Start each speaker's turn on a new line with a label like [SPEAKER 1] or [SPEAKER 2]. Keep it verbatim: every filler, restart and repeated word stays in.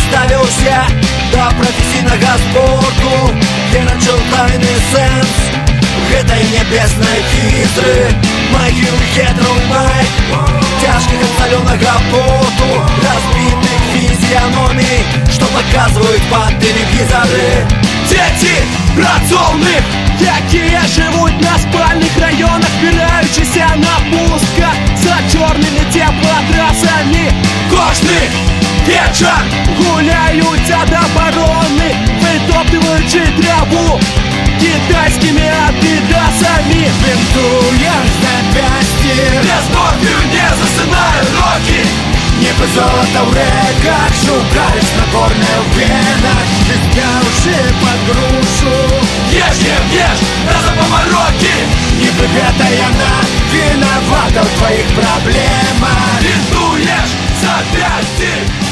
[SPEAKER 1] ставився до прафесійнага спорту, где начал тайны сэнс гэтай небеснай хітры магіл хетраў майк, цяжкіх ад салёнага поту, разбітых фізіяномій, што паказваюць па тэлевізары.
[SPEAKER 2] Дзеці працоўных, якія жывуць на спальных раёнах, збіраючыся на пустках за чорнымі цеплатрасамі, кожны вечар гуляюць ад абароны, вытоптываючы траву кітайскімі адыдасамі.
[SPEAKER 1] Бінтуеш запясці,
[SPEAKER 2] без ногтю не засынаю рокі,
[SPEAKER 1] небо золота ў рэках, шукаеш накорне ў венах, збяўшы пад грушу.
[SPEAKER 2] Еш, ем, еш, разам памарокі,
[SPEAKER 1] Нібы гэта яна вінавата ў тваіх праблемах.
[SPEAKER 2] бінтуеш запясці.